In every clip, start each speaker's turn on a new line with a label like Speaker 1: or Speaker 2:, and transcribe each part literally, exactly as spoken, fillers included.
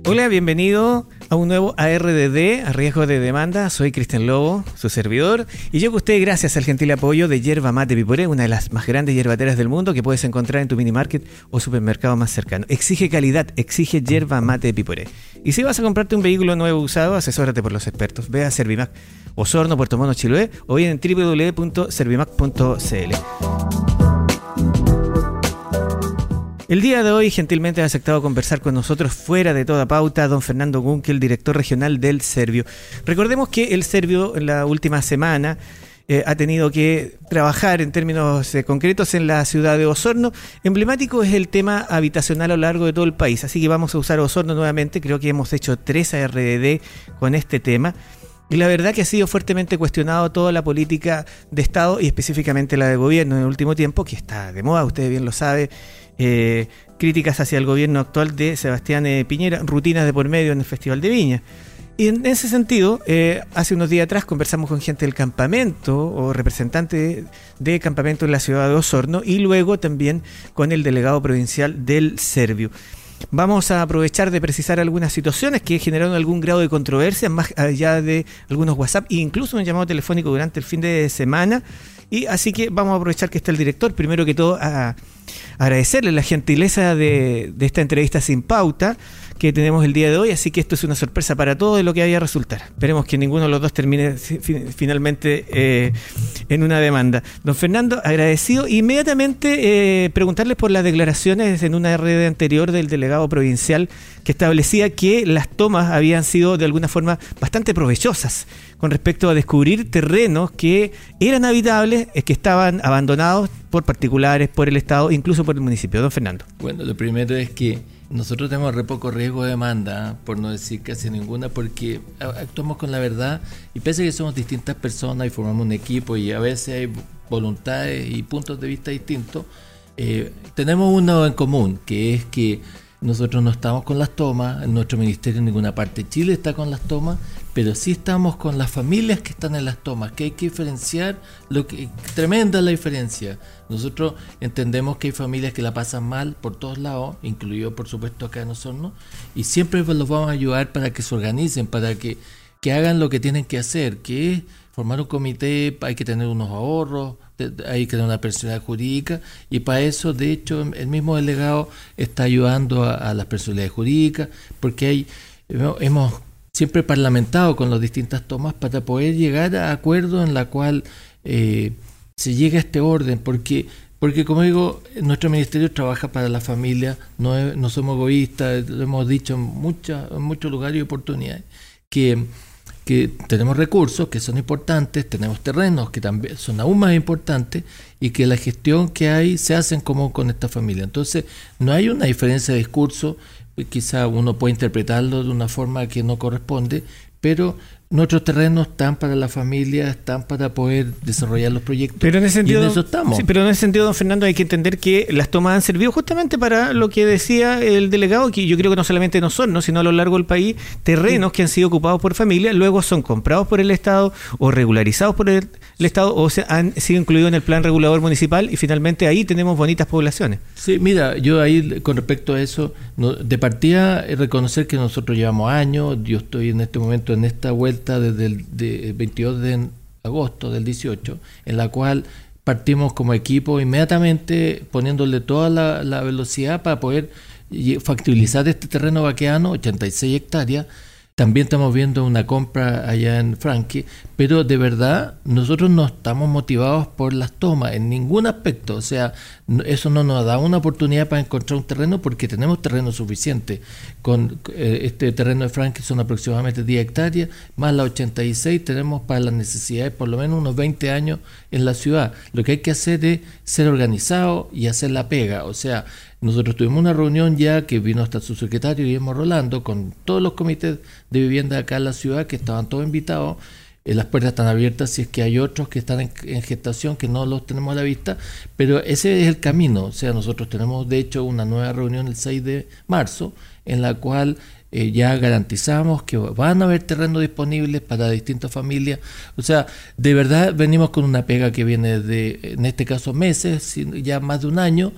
Speaker 1: Hola, bienvenido a un nuevo A R D D, a riesgo de demanda. Soy Cristian Lobo, su servidor, y llego a usted gracias al gentil apoyo de Yerba Mate Piporé, una de las más grandes yerbateras del mundo que puedes encontrar en tu mini market o supermercado más cercano. Exige calidad, exige Yerba Mate Piporé. Y si vas a comprarte un vehículo nuevo usado, asesórate por los expertos. Ve a Servimac Osorno, Puerto Montt, Chiloé, o bien en doble u doble u doble u punto servimac punto c l. El día de hoy gentilmente ha aceptado conversar con nosotros fuera de toda pauta don Fernando Gunkel, director regional del Servio. Recordemos que el Servio en la última semana eh, ha tenido que trabajar en términos eh, concretos en la ciudad de Osorno. Emblemático es el tema habitacional a lo largo de todo el país, así que vamos a usar Osorno nuevamente. Creo que hemos hecho tres A R D D con este tema. Y la verdad que ha sido fuertemente cuestionado toda la política de Estado y específicamente la de gobierno en el último tiempo, que está de moda, usted bien lo sabe. Eh, críticas hacia el gobierno actual de Sebastián eh, Piñera, rutinas de por medio en el Festival de Viña. Y en ese sentido, eh, hace unos días atrás conversamos con gente del campamento o representante de, de campamento en la ciudad de Osorno y luego también con el delegado provincial del Servio. Vamos a aprovechar de precisar algunas situaciones que generaron algún grado de controversia, más allá de algunos WhatsApp e incluso un llamado telefónico durante el fin de semana. Y así que vamos a aprovechar que está el director. Primero que todo, a agradecerle la gentileza de, de esta entrevista sin pauta que tenemos el día de hoy, así que esto es una sorpresa para todos de lo que vaya a resultar. Esperemos que ninguno de los dos termine fi- finalmente eh, en una demanda. Don Fernando, agradecido. Inmediatamente eh, preguntarles por las declaraciones en una red anterior del delegado provincial que establecía que las tomas habían sido de alguna forma bastante provechosas con respecto a descubrir terrenos que eran habitables, que estaban abandonados por particulares, por el Estado, incluso por el municipio. Don Fernando.
Speaker 2: Bueno, lo primero es que nosotros tenemos re poco riesgo de demanda, por no decir casi ninguna, porque actuamos con la verdad y pese a que somos distintas personas y formamos un equipo y a veces hay voluntades y puntos de vista distintos, eh, tenemos uno en común, que es que nosotros no estamos con las tomas, en nuestro ministerio en ninguna parte de Chile está con las tomas, pero sí estamos con las familias que están en las tomas, que hay que diferenciar, lo que tremenda la diferencia. Nosotros entendemos que hay familias que la pasan mal por todos lados, incluido por supuesto acá en Osorno, y siempre los vamos a ayudar para que se organicen, para que, que hagan lo que tienen que hacer, que es formar un comité, hay que tener unos ahorros, hay que tener una personalidad jurídica, y para eso de hecho el mismo delegado está ayudando a, a las personalidades jurídicas, porque hay hemos siempre parlamentado con las distintas tomas para poder llegar a acuerdos en la cual eh, se llegue a este orden, porque porque como digo, nuestro ministerio trabaja para la familia, no, es, no somos egoístas, lo hemos dicho en, muchas, en muchos lugares y oportunidades, que que tenemos recursos que son importantes, tenemos terrenos que también son aún más importantes y que la gestión que hay se hacen como con esta familia. Entonces, no hay una diferencia de discurso, quizá uno puede interpretarlo de una forma que no corresponde, pero nuestros terrenos están para la familia, están para poder desarrollar los proyectos.
Speaker 1: Pero en ese sentido,
Speaker 2: y en eso estamos.
Speaker 1: Sí, pero en ese sentido, don Fernando, hay que entender que las tomas han servido justamente para lo que decía el delegado, que yo creo que no solamente en Osorno, sino a lo largo del país, terrenos sí. que han sido ocupados por familias, luego son comprados por el Estado o regularizados por el, el Estado o se han sido incluidos en el plan regulador municipal y finalmente ahí tenemos bonitas poblaciones.
Speaker 2: Sí, mira, yo ahí con respecto a eso, no, de partida reconocer que nosotros llevamos años, yo estoy en este momento en esta vuelta desde el de veintidós de agosto del dieciocho, en la cual partimos como equipo inmediatamente poniéndole toda la, la velocidad para poder factibilizar este terreno vaqueano, ochenta y seis hectáreas. También estamos viendo una compra allá en Franque, pero de verdad nosotros no estamos motivados por las tomas en ningún aspecto. O sea, eso no nos da una oportunidad para encontrar un terreno porque tenemos terreno suficiente. Con eh, este terreno de Franque son aproximadamente diez hectáreas, más las ochenta y seis tenemos para las necesidades por lo menos unos veinte años en la ciudad. Lo que hay que hacer es ser organizado y hacer la pega. O sea, nosotros tuvimos una reunión ya que vino hasta su secretario Guillermo Rolando con todos los comités de vivienda acá en la ciudad que estaban todos invitados. Eh, las puertas están abiertas si es que hay otros que están en, en gestación que no los tenemos a la vista, pero ese es el camino. O sea, nosotros tenemos de hecho una nueva reunión el seis de marzo en la cual eh, ya garantizamos que van a haber terrenos disponibles para distintas familias. O sea, de verdad venimos con una pega que viene de, en este caso, meses, ya más de un año,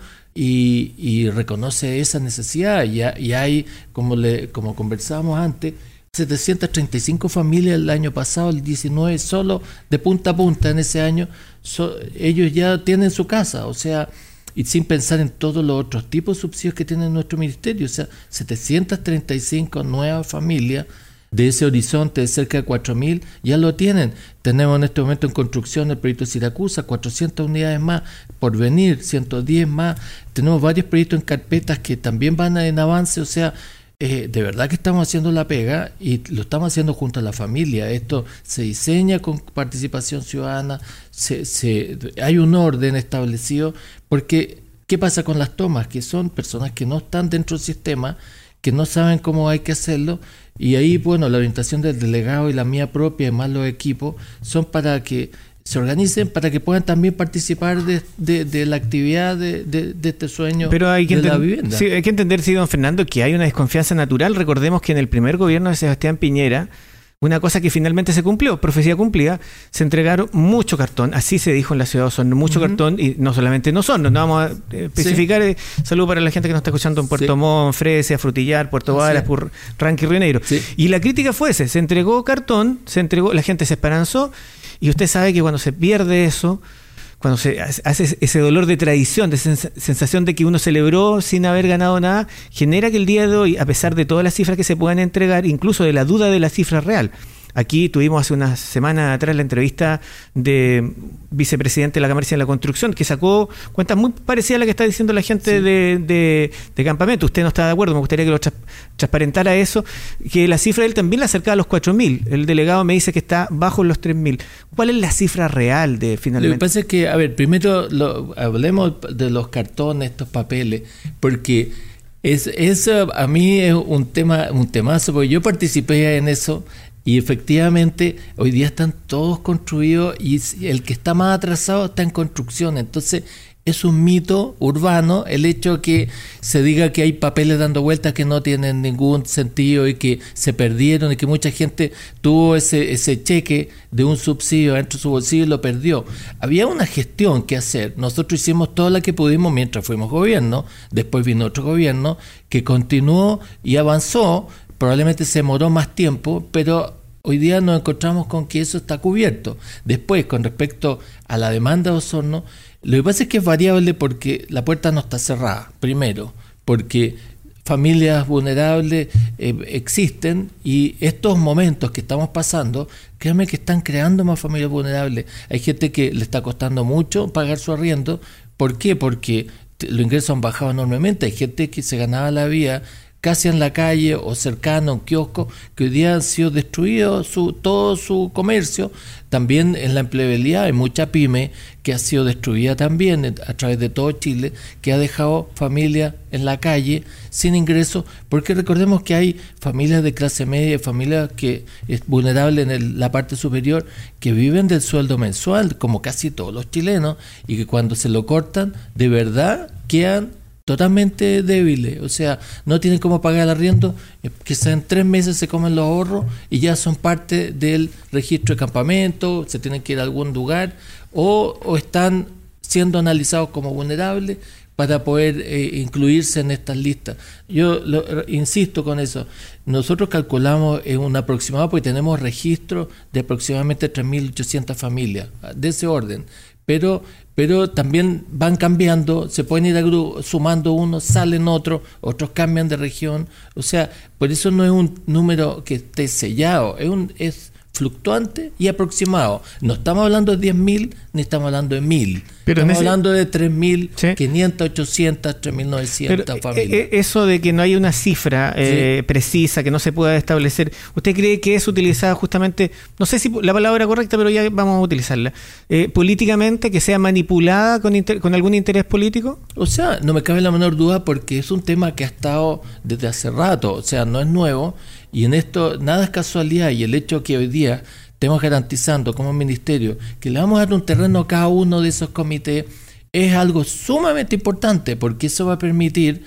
Speaker 2: y, y reconoce esa necesidad. Y, y hay, como, le, como conversábamos antes, setecientas treinta y cinco familias el año pasado, el diecinueve, solo de punta a punta en ese año, so, ellos ya tienen su casa, o sea, y sin pensar en todos los otros tipos de subsidios que tiene nuestro ministerio, o sea, setecientas treinta y cinco nuevas familias de ese horizonte de cerca de cuatro mil ya lo tienen. Tenemos en este momento en construcción el proyecto Siracusa, cuatrocientas unidades más, por venir, ciento diez más, tenemos varios proyectos en carpetas que también van en avance, o sea, Eh, de verdad que estamos haciendo la pega y lo estamos haciendo junto a la familia. Esto se diseña con participación ciudadana, se, se, hay un orden establecido, porque ¿qué pasa con las tomas? Que son personas que no están dentro del sistema, que no saben cómo hay que hacerlo, y ahí, bueno, la orientación del delegado y la mía propia, y más los equipos, son para que se organicen, para que puedan también participar de, de, de la actividad de, de, de este sueño.
Speaker 1: Pero hay que
Speaker 2: de la
Speaker 1: enten-
Speaker 2: vivienda.
Speaker 1: Sí, hay que entender, sí, don Fernando, que hay una desconfianza natural. Recordemos que en el primer gobierno de Sebastián Piñera, una cosa que finalmente se cumplió, profecía cumplida, se entregaron mucho cartón, así se dijo en la ciudad de Osorno, mucho uh-huh. cartón, y no solamente en Osorno, no vamos a eh, especificar, sí. eh, saludo para la gente que nos está escuchando en Puerto sí. Montt, Fresia, Frutillar, Puerto Varas, sí. Ranqui, Río Negro. Sí. Y la crítica fue esa, se entregó cartón, se entregó, la gente se esperanzó, y usted sabe que cuando se pierde eso, cuando se hace ese dolor de traición, de sens- sensación de que uno celebró sin haber ganado nada, genera que el día de hoy, a pesar de todas las cifras que se puedan entregar, incluso de la duda de la cifra real. Aquí tuvimos hace unas semanas atrás la entrevista de vicepresidente de la Cámara de la Construcción, que sacó cuentas muy parecidas a la que está diciendo la gente sí. de, de, de Campamento. Usted no está de acuerdo, me gustaría que lo tras, transparentara eso, que la cifra de él también la acercaba a los cuatro mil. El delegado me dice que está bajo los tres mil. ¿Cuál es la cifra real de finalmente?
Speaker 2: Lo que pasa es que, a ver, primero lo, hablemos de los cartones, estos papeles, porque es, eso a mí es un tema, un temazo, porque yo participé en eso. Y efectivamente hoy día están todos construidos y el que está más atrasado está en construcción. Entonces es un mito urbano el hecho que se diga que hay papeles dando vueltas que no tienen ningún sentido y que se perdieron y que mucha gente tuvo ese, ese cheque de un subsidio dentro de su bolsillo y lo perdió. Había una gestión que hacer. Nosotros hicimos todo lo que pudimos mientras fuimos gobierno. Después vino otro gobierno que continuó y avanzó. Probablemente se demoró más tiempo, pero hoy día nos encontramos con que eso está cubierto. Después, con respecto a la demanda de Osorno, lo que pasa es que es variable porque la puerta no está cerrada, primero, porque familias vulnerables eh, existen y estos momentos que estamos pasando, créanme que están creando más familias vulnerables. Hay gente que le está costando mucho pagar su arriendo. ¿Por qué? Porque los ingresos han bajado enormemente. Hay gente que se ganaba la vida casi en la calle o cercano a un kiosco, que hoy día han sido destruidos su, todo su comercio. También en la empleabilidad hay mucha pyme que ha sido destruida también a través de todo Chile, que ha dejado familias en la calle sin ingresos, porque recordemos que hay familias de clase media, familias que es vulnerable en el, la parte superior, que viven del sueldo mensual, como casi todos los chilenos, y que cuando se lo cortan, de verdad quedan totalmente débiles, o sea, no tienen cómo pagar el arriendo, quizás en tres meses se comen los ahorros y ya son parte del registro de campamento, se tienen que ir a algún lugar o, o están siendo analizados como vulnerables para poder eh, incluirse en estas listas. Yo lo, insisto con eso, nosotros calculamos en un aproximado porque tenemos registro de aproximadamente tres mil ochocientas familias, de ese orden, pero pero también van cambiando, se pueden ir agru- sumando unos, salen otros, otros cambian de región, o sea, por eso no es un número que esté sellado, es un es fluctuante y aproximado. No estamos hablando de diez mil, ni estamos hablando de mil. Pero estamos ese... hablando de tres mil quinientas, ochocientas, tres mil novecientas familias.
Speaker 1: Eh, eso de que no hay una cifra eh, sí. precisa, que no se pueda establecer, ¿usted cree que es utilizada justamente, no sé si la palabra correcta, pero ya vamos a utilizarla, eh, políticamente, que sea manipulada con, inter- con algún interés político?
Speaker 2: O sea, no me cabe la menor duda porque es un tema que ha estado desde hace rato, o sea, no es nuevo. Y en esto nada es casualidad, y el hecho que hoy día estemos garantizando como ministerio que le vamos a dar un terreno a cada uno de esos comités es algo sumamente importante, porque eso va a permitir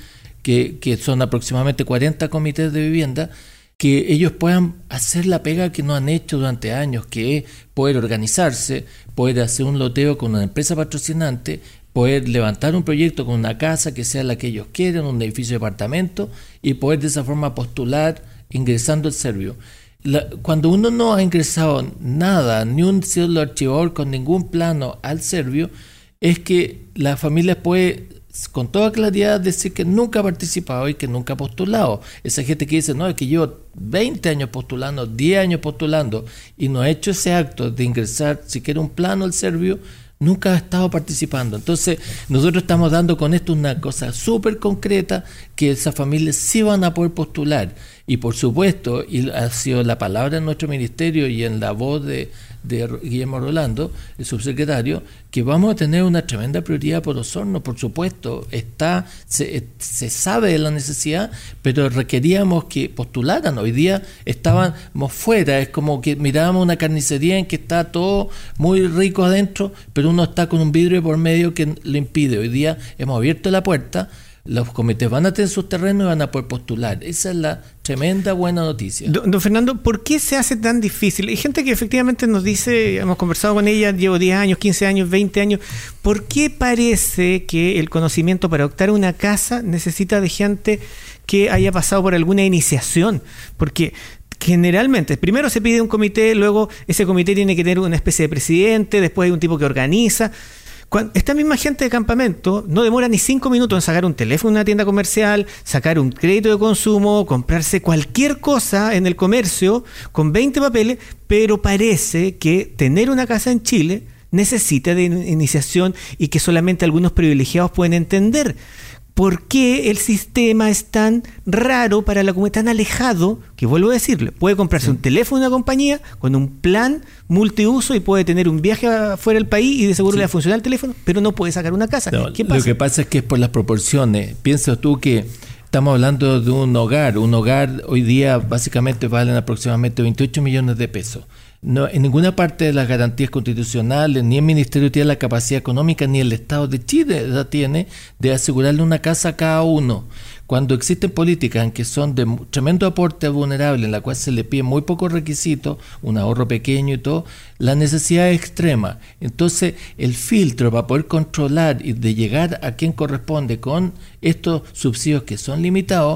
Speaker 2: que, que son aproximadamente cuarenta comités de vivienda, que ellos puedan hacer la pega que no han hecho durante años, que es poder organizarse, poder hacer un loteo con una empresa patrocinante, poder levantar un proyecto con una casa que sea la que ellos quieren, un edificio de departamento, y poder de esa forma postular ingresando al Servio. La, cuando uno no ha ingresado nada, ni un cédula archivador con ningún plano al Servio, es que la familia puede con toda claridad decir que nunca ha participado y que nunca ha postulado. Esa gente que dice, no, es que llevo veinte años postulando, diez años postulando y no ha hecho ese acto de ingresar siquiera un plano al Servio, nunca ha estado participando. Entonces, nosotros estamos dando con esto una cosa súper concreta, que esas familias sí van a poder postular. Y por supuesto, y ha sido la palabra en nuestro ministerio y en la voz de, de Guillermo Rolando, el subsecretario, que vamos a tener una tremenda prioridad por Osorno, por supuesto. Está, se, se sabe de la necesidad, pero requeríamos que postularan. Hoy día estábamos fuera, es como que mirábamos una carnicería en que está todo muy rico adentro, pero uno está con un vidrio por medio que lo impide. Hoy día hemos abierto la puerta, los comités van a tener sus terrenos y van a poder postular. Esa es la tremenda buena noticia. Don,
Speaker 1: don Fernando, ¿por qué se hace tan difícil? Hay gente que efectivamente nos dice, hemos conversado con ella, llevo diez años, quince años, veinte años. ¿Por qué parece que el conocimiento para optar a una casa necesita de gente que haya pasado por alguna iniciación? Porque generalmente, primero se pide un comité, luego ese comité tiene que tener una especie de presidente, después hay un tipo que organiza. Esta misma gente de campamento no demora ni cinco minutos en sacar un teléfono en una tienda comercial, sacar un crédito de consumo, comprarse cualquier cosa en el comercio con veinte papeles, pero parece que tener una casa en Chile necesita de iniciación y que solamente algunos privilegiados pueden entender. ¿Por qué el sistema es tan raro para la comunidad, tan alejado, que vuelvo a decirle, puede comprarse sí. un teléfono de una compañía con un plan multiuso y puede tener un viaje afuera del país y de seguro sí. le va a funcionar el teléfono, pero no puede sacar una casa?
Speaker 2: No,
Speaker 1: ¿Qué pasa?
Speaker 2: Lo que pasa es que es por las proporciones. Piensa tú que estamos hablando de un hogar. Un hogar hoy día básicamente valen aproximadamente veintiocho millones de pesos. No, en ninguna parte de las garantías constitucionales, ni el Ministerio tiene la capacidad económica, ni el Estado de Chile la tiene de asegurarle una casa a cada uno. Cuando existen políticas en que son de tremendo aporte vulnerable, en la cual se le pide muy pocos requisitos, un ahorro pequeño y todo, la necesidad es extrema. Entonces, el filtro para poder controlar y de llegar a quien corresponde con estos subsidios que son limitados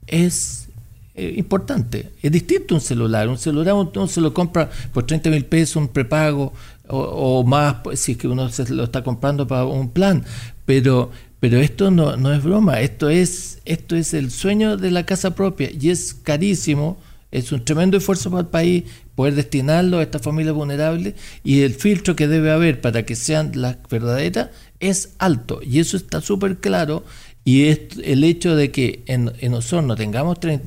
Speaker 2: es Eh, importante. Es distinto un celular. Un celular uno se lo compra por treinta mil pesos, un prepago o, o más, pues, si es que uno se lo está comprando para un plan. Pero pero esto no, no es broma. Esto es esto es el sueño de la casa propia y es carísimo. Es un tremendo esfuerzo para el país poder destinarlo a estas familias vulnerables, y el filtro que debe haber para que sean las verdaderas es alto, y eso está súper claro. Y es el hecho de que en, en Osorno tengamos tres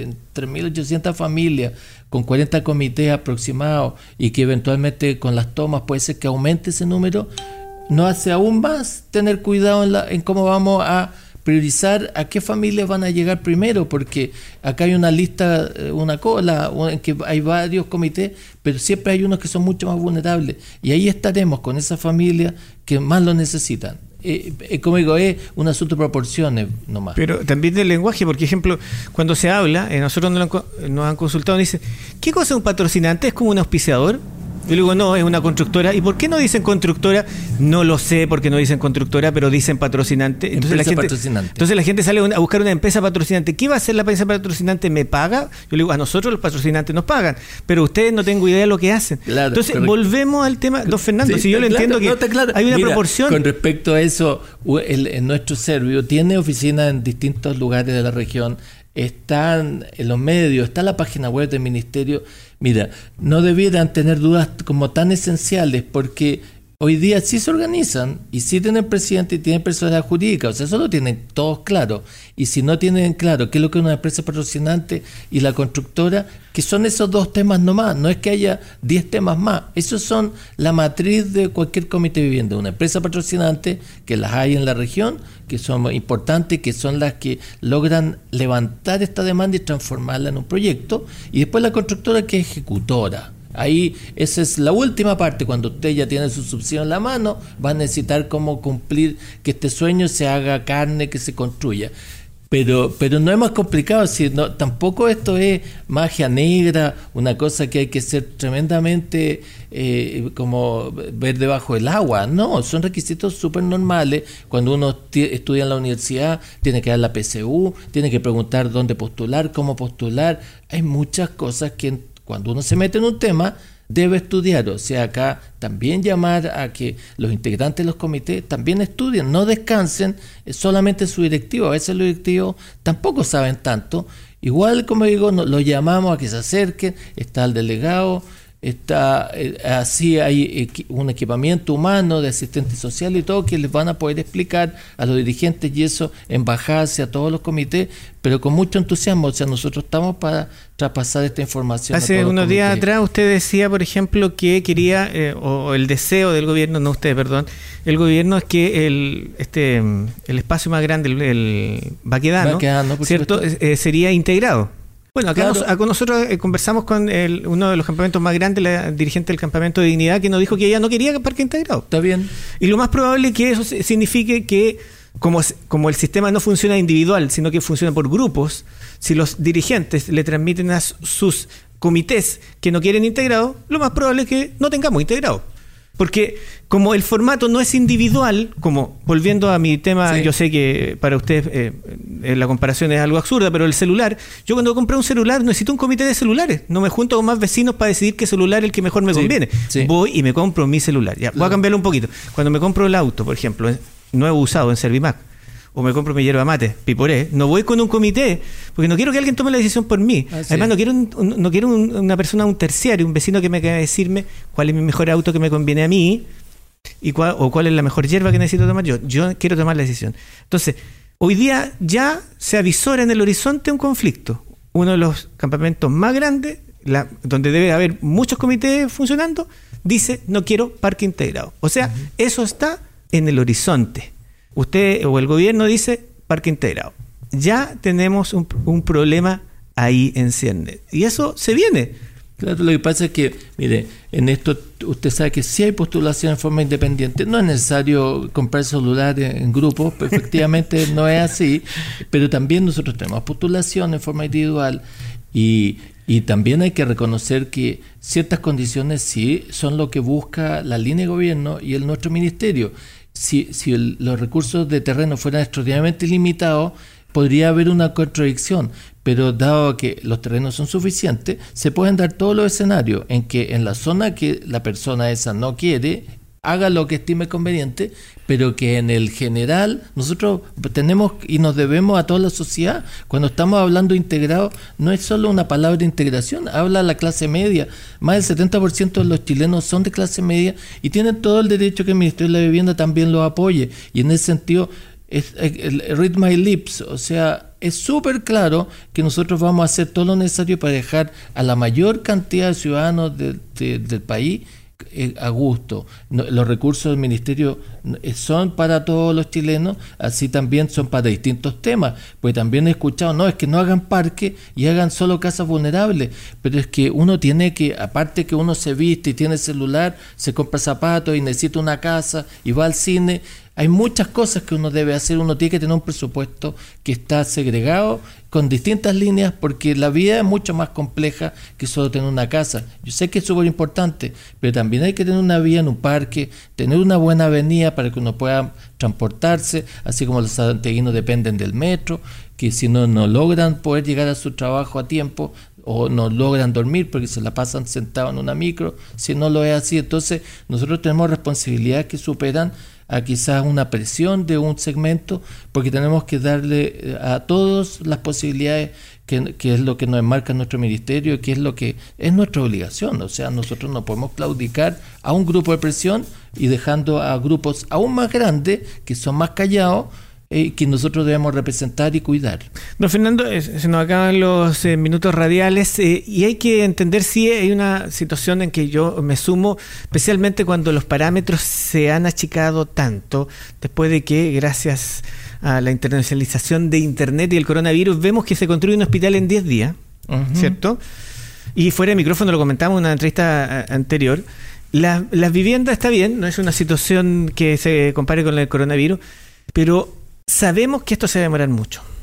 Speaker 2: mil ochocientas familias con cuarenta comités aproximados y que eventualmente con las tomas puede ser que aumente ese número, nos hace aún más tener cuidado en, la, en cómo vamos a priorizar a qué familias van a llegar primero, porque acá hay una lista, una cola, en que hay varios comités, pero siempre hay unos que son mucho más vulnerables, y ahí estaremos con esas familias que más lo necesitan. Eh, eh, como digo, es un asunto de proporciones nomás. Pero
Speaker 1: también del lenguaje, porque ejemplo, cuando se habla, eh, nosotros nos, han, nos han consultado y dicen, ¿qué cosa es un patrocinante? ¿Es como un auspiciador? Yo le digo, no, es una constructora. ¿Y por qué no dicen constructora? No lo sé porque no dicen constructora, pero dicen patrocinante. Entonces, la gente, patrocinante. entonces la gente sale a buscar una empresa patrocinante. ¿Qué va a hacer la empresa patrocinante? ¿Me paga? Yo le digo, a nosotros los patrocinantes nos pagan, pero ustedes no tengo idea de lo que hacen. Claro, entonces, correcto. Volvemos al tema, don Fernando, sí, si yo lo claro, entiendo que no, claro. hay una Mira, proporción.
Speaker 2: Con respecto a eso, el, el, nuestro Servio tiene oficinas en distintos lugares de la región, están en los medios, está la página web del ministerio. Mira, no debieran tener dudas como tan esenciales, porque hoy día sí se organizan y sí tienen presidente y tienen personalidad jurídica, o sea, eso lo tienen todos claro. Y si no tienen claro qué es lo que es una empresa patrocinante y la constructora, que son esos dos temas nomás, no es que haya diez temas más, esos son la matriz de cualquier comité de vivienda. Una empresa patrocinante, que las hay en la región, que son importantes, que son las que logran levantar esta demanda y transformarla en un proyecto, y después la constructora, que es ejecutora. Ahí esa es la última parte. Cuando usted ya tiene su subsidio en la mano, va a necesitar cómo cumplir que este sueño se haga carne, que se construya. Pero, pero no es más complicado, si no, tampoco esto es magia negra, una cosa que hay que ser tremendamente eh, como ver debajo del agua. No, son requisitos súper normales. Cuando uno t- estudia en la universidad, tiene que dar la P S U, tiene que preguntar dónde postular, cómo postular. Hay muchas cosas que cuando uno se mete en un tema, debe estudiar. O sea, acá también llamar a que los integrantes de los comités también estudien, no descansen solamente su directivo. A veces los directivos tampoco saben tanto. Igual, como digo, no, los llamamos a que se acerquen. Está el delegado, está eh, así hay equi- un equipamiento humano de asistente social y todo que les van a poder explicar a los dirigentes y eso en bajarse a todos los comités, pero con mucho entusiasmo. O sea, nosotros estamos para traspasar esta información.
Speaker 1: Hace unos días atrás usted decía, por ejemplo, que quería, eh, o, o el deseo del gobierno, no usted, perdón, el gobierno es que el este el espacio más grande, el, el Baquedano,
Speaker 2: Baquedano,
Speaker 1: ¿cierto? Eh, sería integrado. Bueno, acá,
Speaker 2: claro.
Speaker 1: nos, acá nosotros eh, conversamos con el, uno de los campamentos más grandes, la dirigente del campamento de Dignidad, que nos dijo que ella no quería parque integrado.
Speaker 2: Está bien.
Speaker 1: Y lo más probable es que eso signifique que, como, como el sistema no funciona individual, sino que funciona por grupos, si los dirigentes le transmiten a sus comités que no quieren integrado, lo más probable es que no tengamos integrado. Porque como el formato no es individual, como volviendo a mi tema, sí. Yo sé que para ustedes eh, la comparación es algo absurda, pero el celular, yo cuando compré un celular necesito un comité de celulares, no me junto con más vecinos para decidir qué celular es el que mejor me sí. conviene. Sí. Voy y me compro mi celular. Ya, voy a cambiarlo un poquito. Cuando me compro el auto, por ejemplo, nuevo usado en Servimac, o me compro mi yerba mate, piporé, no voy con un comité, porque no quiero que alguien tome la decisión por mí. Ah, sí. Además, no quiero un, un, no quiero un, una persona, un terciario, un vecino que me quede a decirme cuál es mi mejor auto que me conviene a mí y cuál, o cuál es la mejor yerba que necesito tomar yo. Yo quiero tomar la decisión. Entonces, hoy día ya se avisora en el horizonte un conflicto. Uno de los campamentos más grandes, la, donde debe haber muchos comités funcionando, dice, no quiero parque integrado. O sea, uh-huh. Eso está en el horizonte. Usted o el gobierno dice parque integrado. Ya tenemos un, un problema ahí en cierne. Y eso se viene.
Speaker 2: Claro, lo que pasa es que, mire, en esto usted sabe que si hay postulación en forma independiente, no es necesario comprar celular en, en grupo, pues efectivamente no es así, pero también nosotros tenemos postulación en forma individual y, y también hay que reconocer que ciertas condiciones sí son lo que busca la línea de gobierno y el nuestro ministerio. Si, si el, los recursos de terreno fueran extraordinariamente limitados, podría haber una contradicción, pero dado que los terrenos son suficientes, se pueden dar todos los escenarios en que en la zona que la persona esa no quiere, haga lo que estime conveniente, pero que en el general nosotros tenemos y nos debemos a toda la sociedad. Cuando estamos hablando integrado, no es solo una palabra de integración, habla la clase media. Más del setenta por ciento de los chilenos son de clase media y tienen todo el derecho que el Ministerio de la Vivienda también los apoye. Y en ese sentido, es, el, el read my lips, o sea, es súper claro que nosotros vamos a hacer todo lo necesario para dejar a la mayor cantidad de ciudadanos de, de, del país a gusto. Los recursos del ministerio son para todos los chilenos, así también son para distintos temas, pues también he escuchado, no, es que no hagan parques y hagan solo casas vulnerables, pero es que uno tiene que, aparte que uno se viste y tiene celular, se compra zapatos y necesita una casa y va al cine, hay muchas cosas que uno debe hacer, uno tiene que tener un presupuesto que está segregado con distintas líneas porque la vida es mucho más compleja que solo tener una casa. Yo sé que es súper importante, pero también hay que tener una vía en un parque, tener una buena avenida para que uno pueda transportarse, así como los santiaguinos dependen del metro, que si no, no logran poder llegar a su trabajo a tiempo o no logran dormir porque se la pasan sentados en una micro, si no lo es así, entonces nosotros tenemos responsabilidades que superan a quizás una presión de un segmento, porque tenemos que darle a todos las posibilidades que, que es lo que nos enmarca nuestro ministerio, que es lo que es nuestra obligación. O sea, nosotros no podemos claudicar a un grupo de presión y dejando a grupos aún más grandes, que son más callados, eh, que nosotros debemos representar y cuidar.
Speaker 1: Don Fernando, eh, se nos acaban los eh, minutos radiales eh, y hay que entender si hay una situación en que yo me sumo, especialmente cuando los parámetros se han achicado tanto, después de que gracias a la internacionalización de Internet y el coronavirus vemos que se construye un hospital en diez días, uh-huh. ¿Cierto? Y fuera de micrófono lo comentamos en una entrevista anterior. La, las viviendas está bien, no es una situación que se compare con el coronavirus, pero sabemos que esto se va a demorar mucho,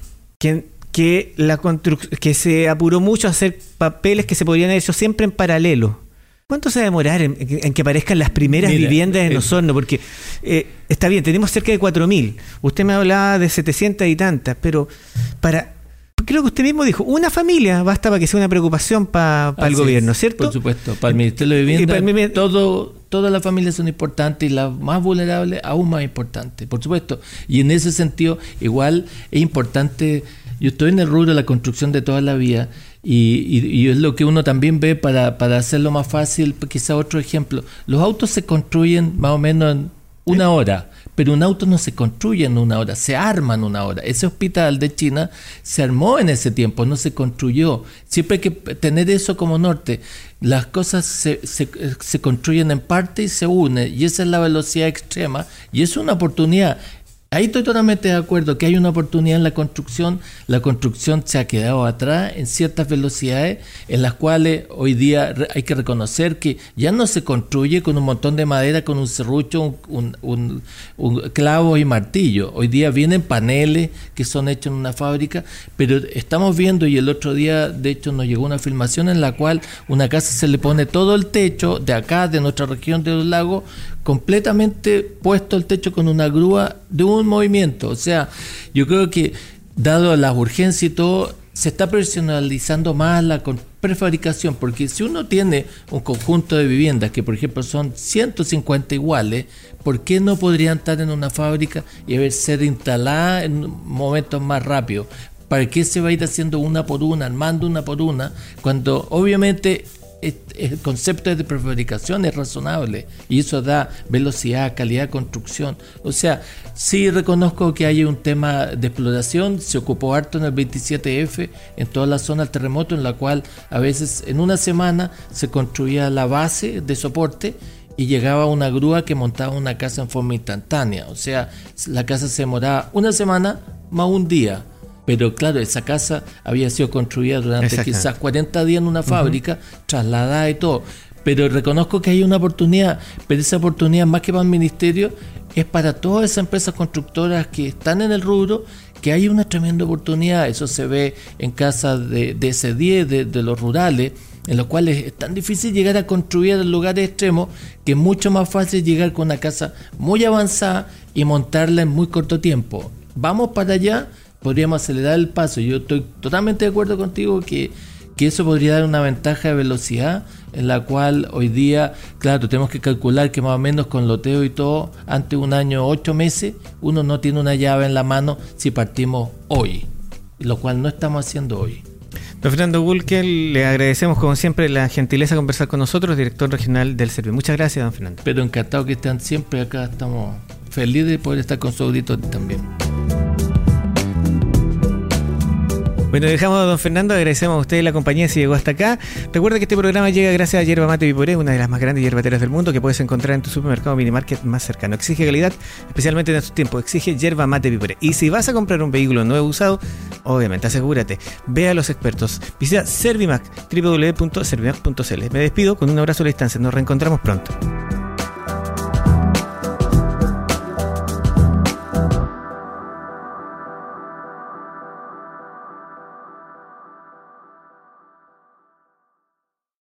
Speaker 1: que, que, la construc- que se apuró mucho a hacer papeles que se podrían haber hecho siempre en paralelo. ¿Cuánto se va a demorar en, en que aparezcan las primeras Mira, viviendas en eh, Osorno? Porque eh, está bien, tenemos cerca de cuatro mil. Usted me hablaba de setecientas y tantas, pero para... Creo que usted mismo dijo, una familia basta para que sea una preocupación para pa el gobierno, ¿cierto?
Speaker 2: Por supuesto, para el Ministerio de Vivienda, el, todo, todas las familias son importantes y las más vulnerables aún más importantes, por supuesto. Y en ese sentido, igual es importante, yo estoy en el rubro de la construcción de toda la vida y, y, y es lo que uno también ve para, para hacerlo más fácil, quizá otro ejemplo. Los autos se construyen más o menos en una hora. Pero un auto no se construye en una hora, se arma en una hora. Ese hospital de China se armó en ese tiempo, no se construyó. Siempre hay que tener eso como norte. Las cosas se, se, se construyen en parte y se unen, y esa es la velocidad extrema, y es una oportunidad. Ahí estoy totalmente de acuerdo que hay una oportunidad en la construcción. La construcción se ha quedado atrás en ciertas velocidades en las cuales hoy día hay que reconocer que ya no se construye con un montón de madera, con un serrucho, un, un, un, un clavo y martillo. Hoy día vienen paneles que son hechos en una fábrica, pero estamos viendo, y el otro día de hecho nos llegó una filmación en la cual una casa se le pone todo el techo de acá, de nuestra región de los lagos, completamente puesto el techo con una grúa de un movimiento. O sea, yo creo que dado las urgencias y todo, se está personalizando más la prefabricación, porque si uno tiene un conjunto de viviendas que por ejemplo son ciento cincuenta iguales, ¿por qué no podrían estar en una fábrica y haber ser instaladas en momentos más rápidos? ¿Para qué se va a ir haciendo una por una, armando una por una, cuando obviamente el concepto de prefabricación es razonable y eso da velocidad, calidad de construcción? O sea, sí reconozco que hay un tema de exploración, se ocupó harto en el veintisiete efe, en toda la zona del terremoto, en la cual a veces en una semana se construía la base de soporte y llegaba una grúa que montaba una casa en forma instantánea. O sea, la casa se demoraba una semana más un día. Pero claro, esa casa había sido construida durante quizás cuarenta días en una fábrica, uh-huh. trasladada y todo. Pero reconozco que hay una oportunidad, pero esa oportunidad más que para el ministerio es para todas esas empresas constructoras que están en el rubro, que hay una tremenda oportunidad. Eso se ve en casas de, de ese diez, de, de los rurales, en los cuales es tan difícil llegar a construir en lugares extremos que es mucho más fácil llegar con una casa muy avanzada y montarla en muy corto tiempo. Vamos para allá. Podríamos acelerar el paso. Yo estoy totalmente de acuerdo contigo que, que eso podría dar una ventaja de velocidad en la cual hoy día, claro, tenemos que calcular que más o menos con loteo y todo, antes un año, ocho meses, uno no tiene una llave en la mano si partimos hoy, lo cual no estamos haciendo hoy.
Speaker 1: Don Fernando Gulkel, le agradecemos como siempre la gentileza de conversar con nosotros, director regional del Servio. Muchas gracias, don Fernando.
Speaker 2: Pero encantado que estén siempre acá, estamos felices de poder estar con su auditorio también.
Speaker 1: Bueno, dejamos a don Fernando, agradecemos a usted la compañía si llegó hasta acá. Recuerda que este programa llega gracias a Yerba Mate Viporé, una de las más grandes yerbateras del mundo que puedes encontrar en tu supermercado minimarket más cercano. Exige calidad, especialmente en estos tiempos, exige Yerba Mate Viporé. Y si vas a comprar un vehículo nuevo usado, obviamente asegúrate, ve a los expertos. Visita Servimac, doble u doble u doble u punto servimac punto c l. Me despido con un abrazo a la distancia, nos reencontramos pronto.